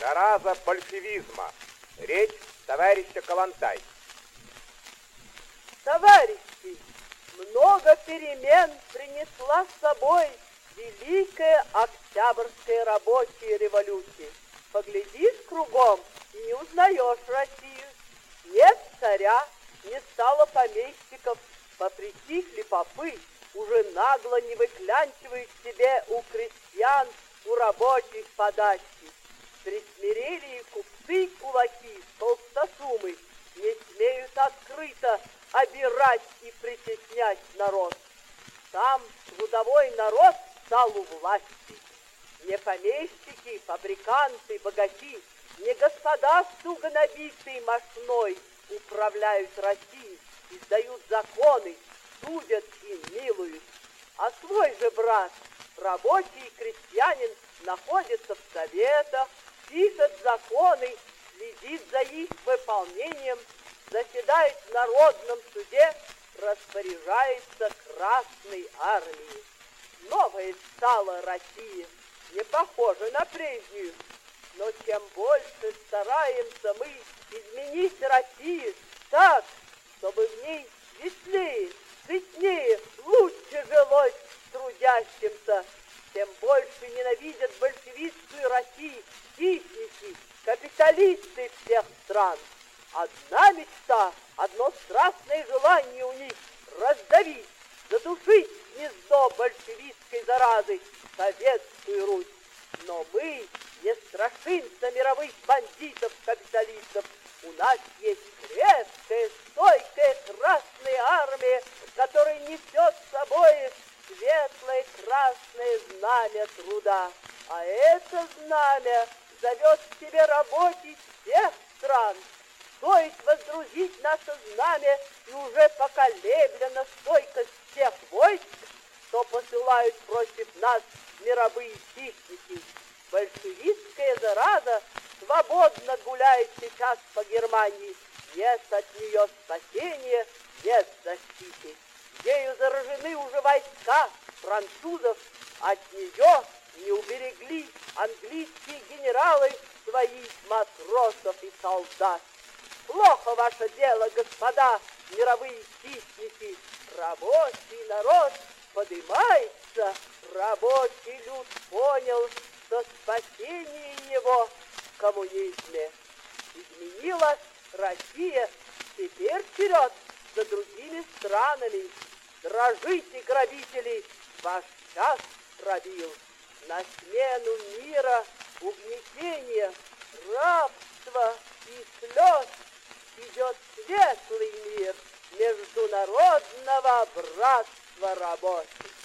Зараза большевизма. Речь товарища Калантай. Товарищи, много перемен принесла с собой Великая Октябрьская рабочая революция. Поглядишь кругом и не узнаешь Россию. Нет царя, не стало помещиков, попритихли попы, уже нагло не выклянчивают себе у крестьян, у рабочих подачки. Присмирели и купцы кулаки, толстосумы, не смеют открыто обирать и притеснять народ. Там трудовой народ стал у власти. Не помещики, фабриканты, богачи, не господа туго набитые мошной управляют Россией, издают законы, судят и милуют. А свой же брат, рабочий крестьянин, находится в советах, пишет законы, следит за их выполнением, заседает в народном суде, распоряжается Красной армией. Новая стала Россия, не похожа на прежнюю, но чем больше стараемся мы изменить Россию так, чтобы в ней веселее, сытнее, лучше жилось трудящимся, тем больше ненавидят большевистскую Россию хищники, капиталисты всех стран. Одна мечта, одно страстное желание у них раздавить, задушить гнездо большевистской заразы, советскую Русь. Но мы не страшимся мировых бандитов-капиталистов. У нас есть крепкая, стойкая Красная армия, которая несет с собой светлое красное знамя труда. А это знамя зовет к себе рабочих всех стран. Стоит воздрузить наше знамя, и уже поколеблена стойкость всех войск, что посылают против нас мировые хищники. Большевистская зараза свободно гуляет сейчас по Германии. Нет от нее спасения, нет защиты. Ею заражены уже войска французов. От нее не уберегли английские генералы своих матросов и солдат. Плохо ваше дело, господа мировые хищники. Рабочий народ поднимается, рабочий люд понял, что спасение его в коммунизме. Изменилась Россия, теперь вперед за другими странами. Дрожите, грабители, ваш час пробил. На смену мира, угнетения, рабства и слез идет светлый мир международного братства рабочих.